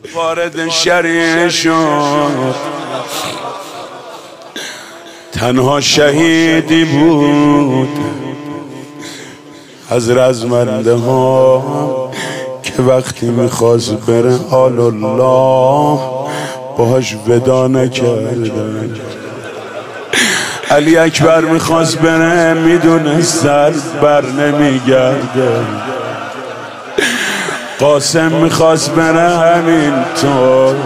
وارد شریعه شد، تنها شهیدی بود از رزمنده ها که وقتی میخواست بره حال الله باهاش ودا نکردن. علی اکبر میخواست بره، میدونست سر بر نمیگرده. قاسم میخواست بره همینطور.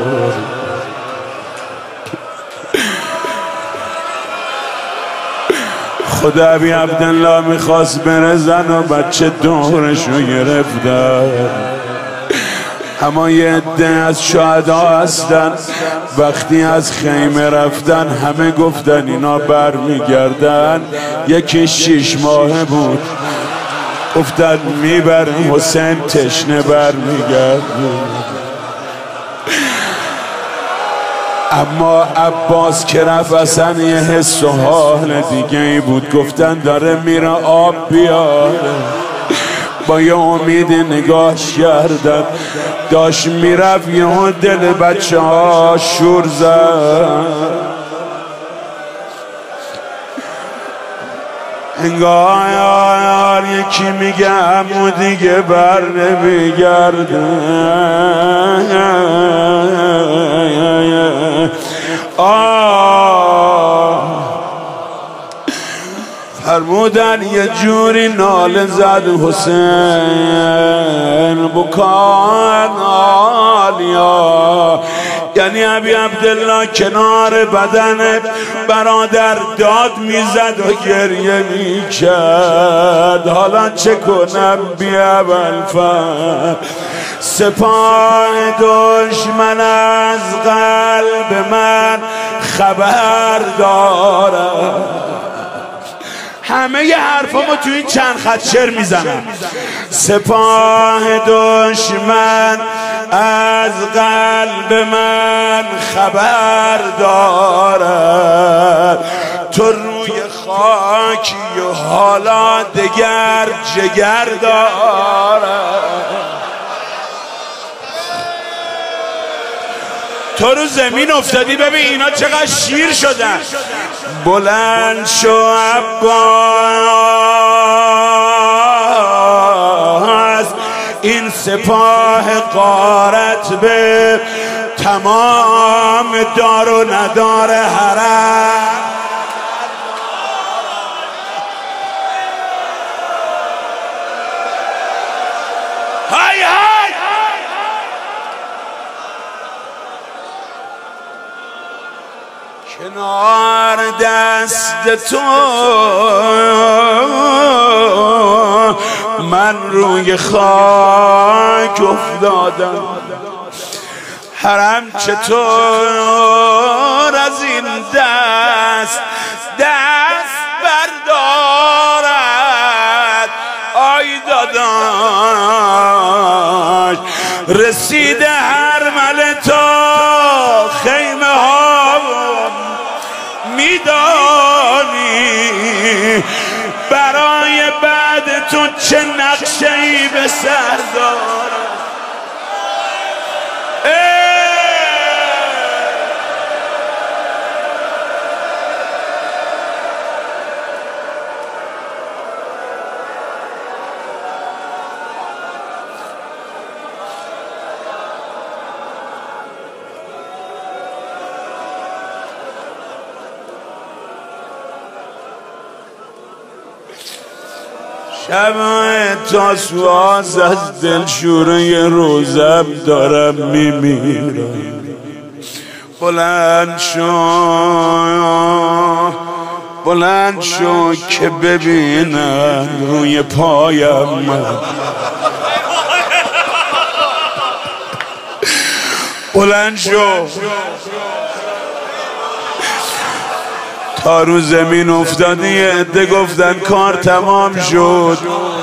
خدا ابی عبدالله میخواست بره، زن و بچه دورشو گرفتن. اما یه عده از شهدا هستن وقتی از خیمه رفتن همه گفتن اینا بر میگردن. یکی 6 ماهه بود، گفتن میبره حسین تشنه بر میگرد. اما عباس که رفت اصلا یه حس و حال دیگه ای بود. گفتن داره میره آب بیاره. با یه امید نگاهش کردن، داشت میرفت یه دل بچه ها شور زد. انگار یکی میگه امو دیگه بر نمیگرده. فرمودن یه جوری ناله زد حسین بکان آلیا، یعنی ابی عبدالله کنار بدن برادر داد میزد و گریه میکرد. حالا چه کنم بی ابوالفضل، سپاه دشمن از قلب من خبر دارد. همه ی حرفامو تو این چند خط شعر میزنم. سپاه دشمن از قلب من خبر دارد، تو روی خاکی و حالا دگر جگر دارد. تو رو زمین افتادی، ببین اینا چقدر شیر شدن. بلند شو عباس، این سپاه غارت به تمام دار و ندار حرم. های های کنار دست تو من روی خاک افتادم. حرم چطور از این دست بردارد. آی داداش رسیده هرمله تا خیمه ها میدانی، برای بعد تو چه نقشه‌ای به سر دارد. شب تاسوعاز از دلشوره روزم دارم میمیرم. بلند شو که ببینم روی پایم من. بلند شو تا رو زمین افتادی. یه عده گفتن کار تمام شد.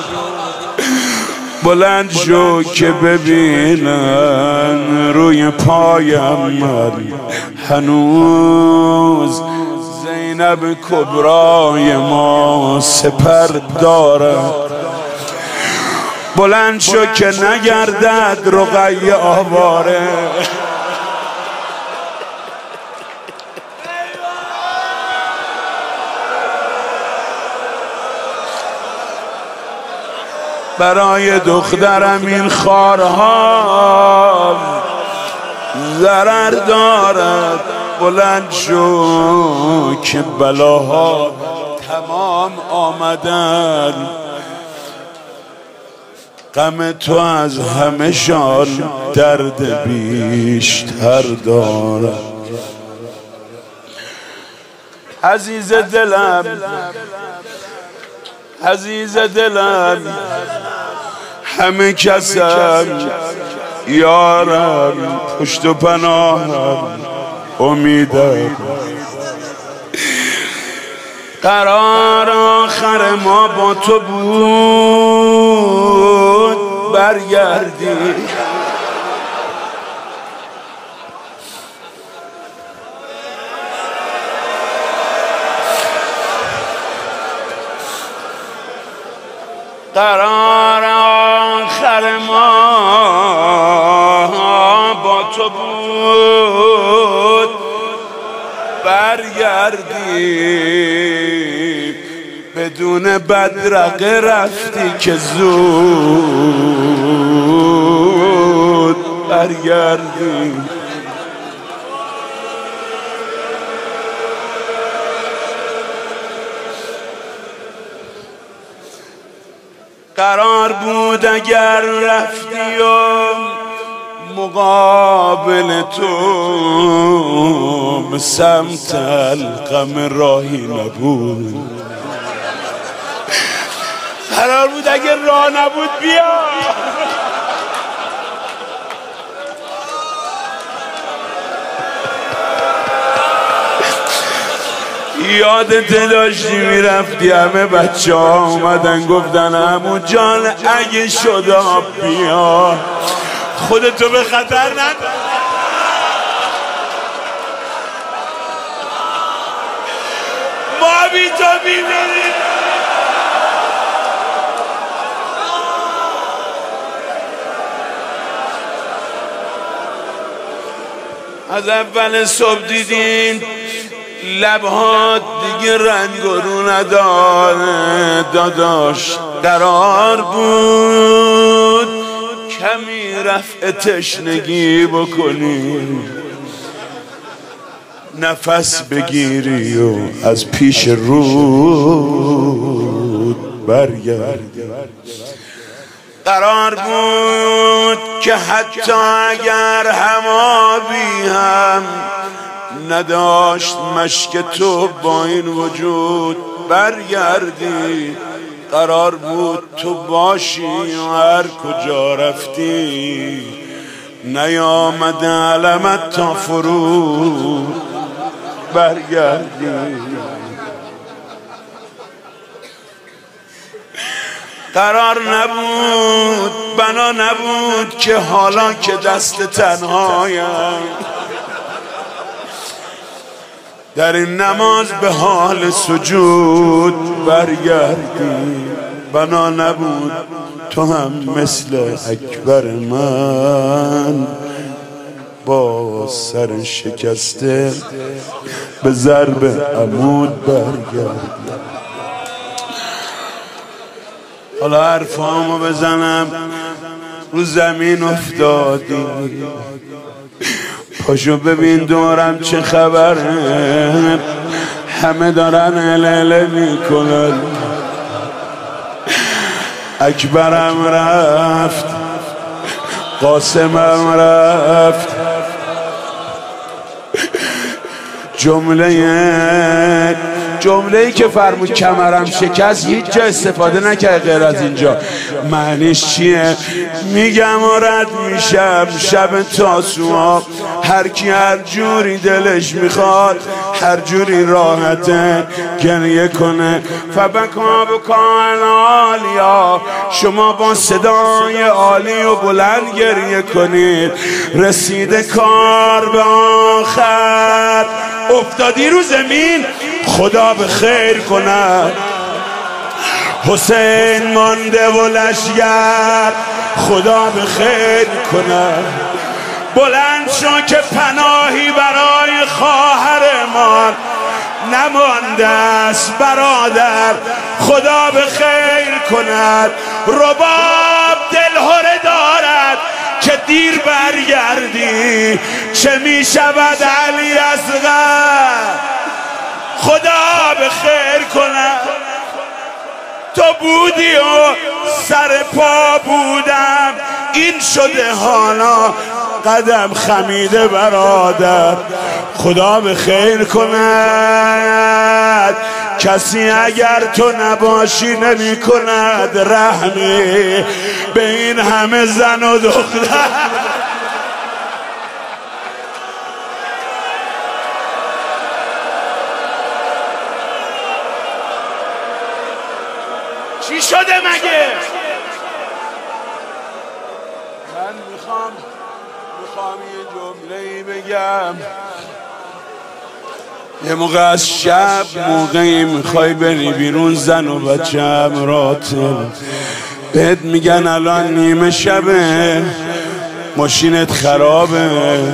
بلند شو که ببینن روی پایم من هنوز زینب کبرای ما سپر دارد. بلند شو که نگردد رقیه آواره. برای دخترم این خارها ضرر دارد. بلند شو که بلاها تمام آمدن. غم تو از همه شان درد بیشتر دارد. عزیز دلم عزیز دلم همه کسم یارم پشت و پناهم امیدم. قرار آخر ما با تو بود برگردی. قرار آخر ما با تو بود برگردی. بدون بدرقه رفتی که زود برگردی. قرار بود اگر رفتی و مقابل تو به سمت القم راهی نبود. قرار بود اگر راه نبود بیا. یادت داشتی میرفتی همه بچه ها اومدن گفتن عمو جان اگه شد بیا خودتو به خطر نده. ما بی تو میمیریم. از اول صبح دیدین لبهات دیگه رنگ و رو نداره داداش. قرار بود کمی رفع تشنگی بکنی، نفس بگیری و از پیش رود برگردی. قرار بود که حتی اگر همابی هم نداشت مشک تو با این وجود برگردی. قرار بود تو باشی و هر کجا رفتی نیامده علمت تا فرود برگردی. قرار نبود بنا نبود که حالا که دست تنهایم در این نماز به حال سجود برگردی. بنا نبود تو هم مثل اکبر من با سر شکسته به ضرب عمود برگردی. حالا حرفامو بزنم رو زمین افتادی، پاشو ببین دورم چه خبره، همه دارن هلهله میکنن. اکبرم رفت، قاسمم رفت، جمله‌ای که فرمود کمرم شکست هیچ جا استفاده نکرد غیر از اینجا. معنیش چیه؟ میگم و رد میشم شب تاسوعا، هر کی هر جوری دلش میخواد هر جوری راحته گریه کنه. فبکا بکان عالیا، شما با صدای عالی و بلند گریه کنید. رسیده کار به آخر، افتادی رو زمین خدا به خیر کند. حسین مانده و لشگر خدا به خیر کند. بلند شو که پناهی برای خواهرمان نمانده است برادر، خدا به خیر کند. رباب دلهره دارد که دیر برگردی، چه می شود علی اصغر، خدا به خیر کند. تو بودی و سر پا بودم، این شده حالا قدم خمیده برادر، خدا به خیر کند. کسی اگر تو نباشی نمی کند رحمی به این همه زن و دختر. چی شده مگه؟ من میخوام یه جمله‌ای بگم. یه موقع از شب موقعی میخوای بری بیرون، زن و بچه امرات بهت میگن الان نیمه شبه، ماشینت خرابه،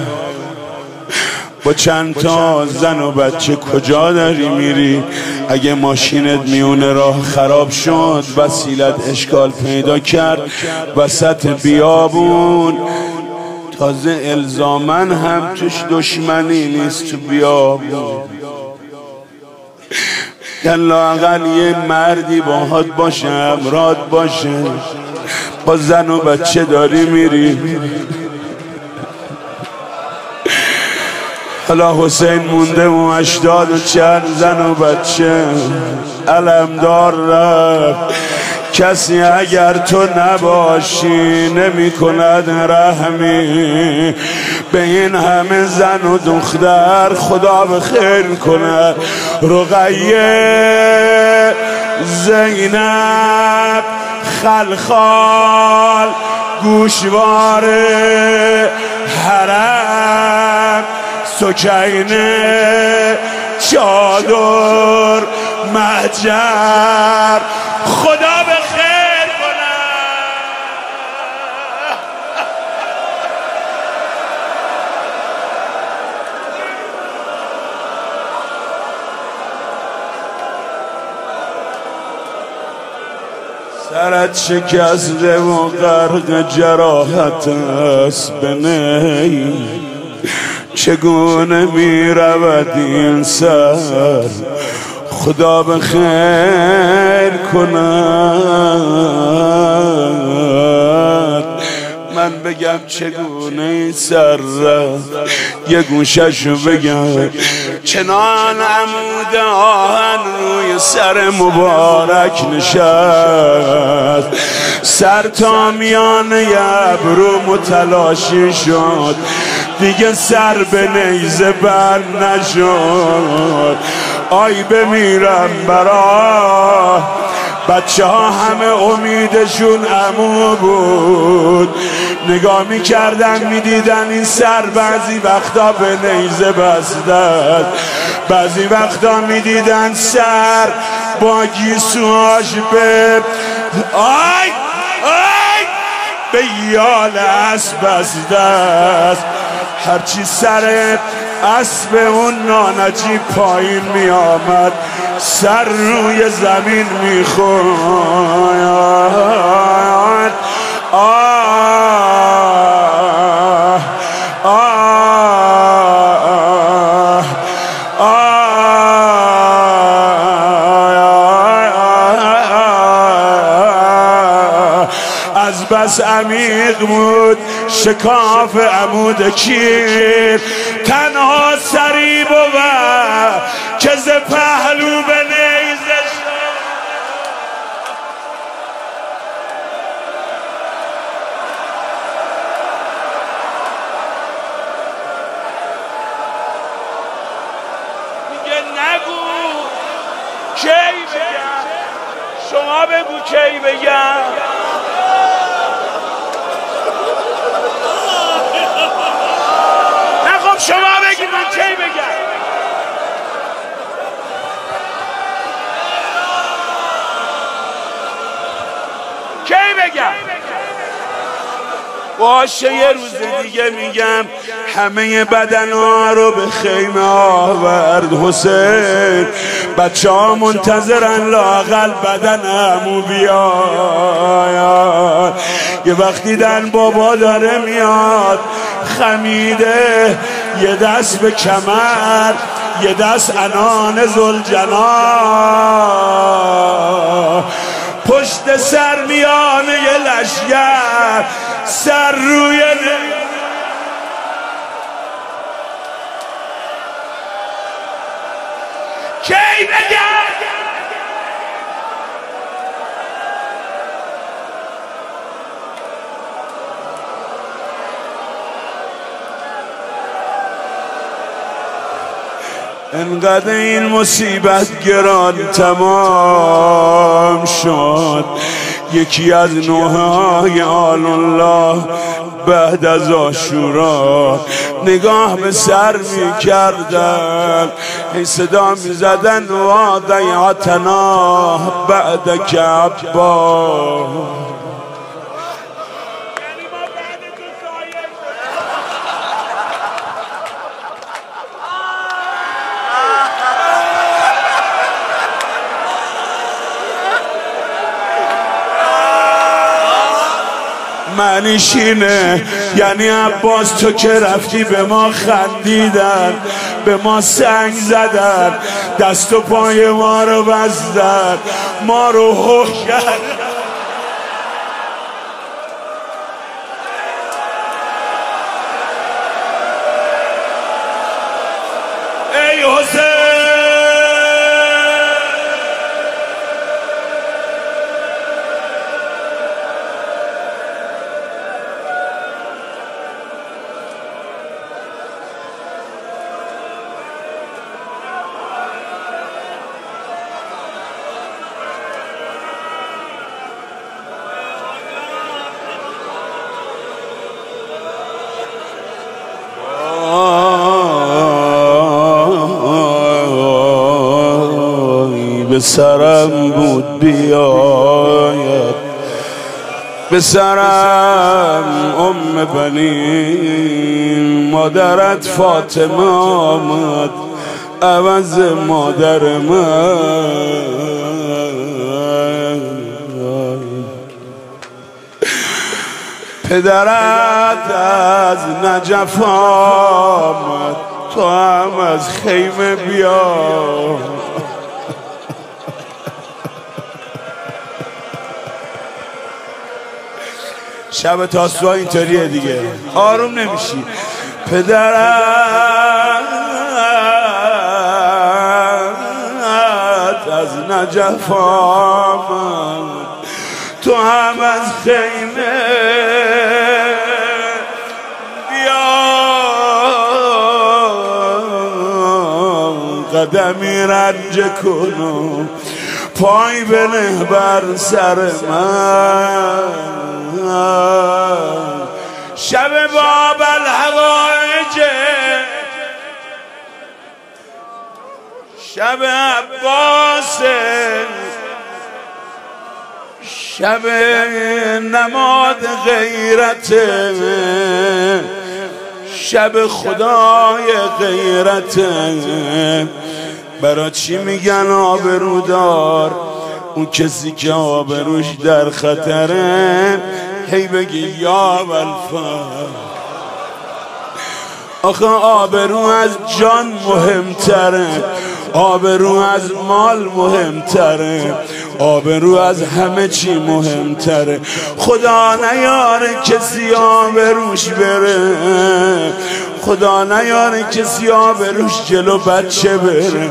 با چند تا زن و بچه کجا داری میری؟ اگه ماشینت میونه راه خراب شد، وسیلت اشکال پیدا کرد وسط بیابون، تازه الزامن هم توش دشمنی نیست تو بیابون، لااقل یه مردی باهات باشه، امراد باشه، با زن و بچه داری میری. حالا حسین مونده و 80 و چند زن و بچه علمدار رفت. کسی اگر تو نباشی نمی کند رحمی به این همه زن و دختر، خدا به خیر کند. رقیه، زینب، خلخال، گوشوار حرم، سکینه، چادر، محجر، خدا به خیر کند. سرت شکسته و غرق جراحت است به نی، چگونه می رود این سر، خدا به خیر کند. من بگم چگونه این سر رفت، یه گوششو بگم. چنان عمود آهن روی سر مبارک نشست، سر تا میان ابرو متلاشی شد، دیگه سر به نیزه بند نشد. آی بمیرم برا بچه ها، همه امیدشون عمو بود، نگاه میکردن میدیدن این سر بعضی وقتا به نیزه بسته، بعضی وقتا میدیدن سر با گیسوهاش به به یال اسب بسته است. هرچی سر اسب اون نانجی پایین می آمد، سر روی زمین می خورد. از بس عمیق بود شکاف عمود کیر، تنها سری بود که ز پهلو به نیزه شد. میگه نگو کی بگم، شما بگو کی بگم. شما بگید من کی بگم. باشه یه روز دیگه میگم همه بدنها رو به خیمه آورد حسین. بچه ها منتظرن لااقل بدنمو بیاد. یه وقت دیدن بابا داره میاد خمیده، یه دست به کمر یه دست عنان ذوالجلال، پشت سر میانه یه لشگر سر روی کی بگم انقدر این مصیبت گران تمام شد. یکی از نوحه‌های آل الله بعد از عاشورا نگاه به سر می کردن، این صدا می زدن وادیعتنا بعد که عبا. معنیش اینه یعنی عباس تو که رفتی به ما خندیدن، به ما سنگ زدن، دست و پای ما رو بستن، ما رو هوش کرد. ای حسین به سرم بود بیاید، به سرم ام بنی مادرت فاطمه آمد عوض مادر من. پدرت از نجف آمد تو هم از خیمه بیا. شب تاسوعا اینطوریه دیگه، آروم نمیشی. پدرت از نجف آمد تو هم از خیمه بیا. قدمی رنج کنم پای بنه بر سر من. شب باب الحوائج شب عباس، شب نماد غیرت، شب خدای غیرت. برا چی میگن آبرودار؟ اون کسی که آبروش در خطره هی بگی یا والفا. آخه آبرو از جان مهمتره، آبرو از مال مهمتره، آبرو از همه چی مهمتره. خدا نیاره کسی آبروش بره، خدا نیاره کسی آبروش جلو بچه بره.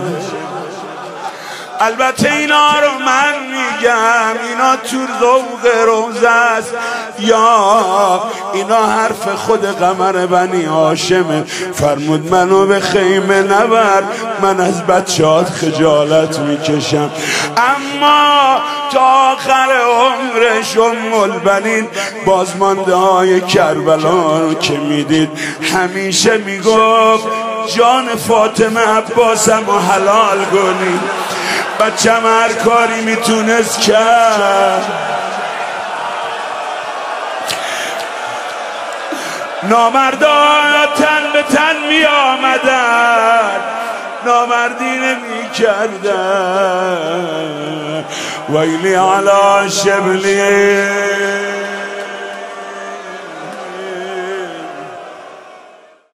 البته اینا رو من میگم، اینا تو ذوق روزه است یا اینا حرف خود قمر بنی هاشمه. فرمود منو به خیمه نبر، من از بچه‌هات خجالت میکشم. اما تا آخر عمرش ام البنین بازمانده های کربلا رو که میدید همیشه میگفت جان فاطمه عباسم رو حلال کنی. بچم هر کاری میتونست کرد. نامردا تن به تن می آمدن، نامردی نمی کردن. ویلی علی شبلی